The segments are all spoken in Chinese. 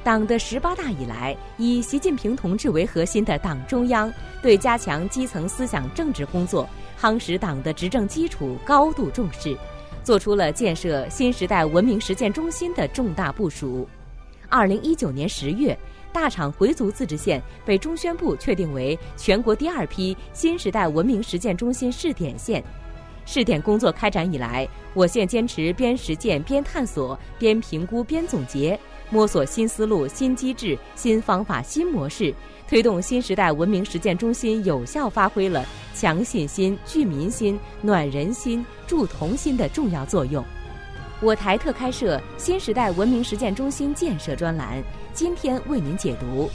党的18大以来，以习近平同志为核心的党中央对加强基层思想政治工作、夯实党的执政基础高度重视，做出了建设新时代文明实践中心的重大部署。2019年10月，大厂回族自治县被中宣部确定为全国第2批新时代文明实践中心试点县。试点工作开展以来，我县坚持边实践边探索、边评估边总结，摸索新思路、新机制、新方法、新模式，推动新时代文明实践中心有效发挥了强信心、聚民心、暖人心、助同心的重要作用。我台特开设新时代文明实践中心建设专栏，今天为您解读：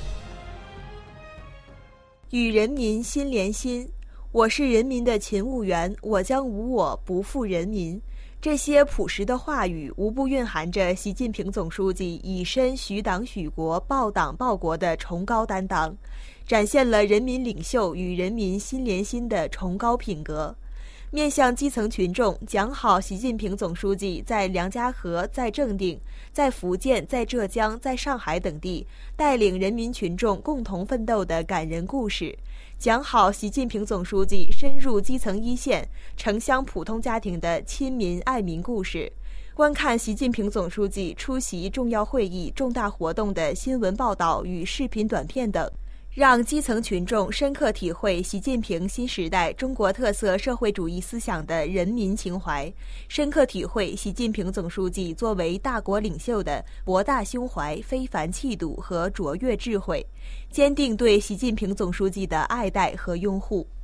与人民心连心。我是人民的勤务员，我将无我不负人民。这些朴实的话语无不蕴含着习近平总书记以身许党许国、报党报国的崇高担当，展现了人民领袖与人民心连心的崇高品格。面向基层群众讲好习近平总书记在梁家河、在正定、在福建、在浙江、在上海等地带领人民群众共同奋斗的感人故事，讲好习近平总书记深入基层一线、城乡普通家庭的亲民爱民故事，观看习近平总书记出席重要会议、重大活动的新闻报道与视频短片等，让基层群众深刻体会习近平新时代中国特色社会主义思想的人民情怀，深刻体会习近平总书记作为大国领袖的博大胸怀、非凡气度和卓越智慧，坚定对习近平总书记的爱戴和拥护。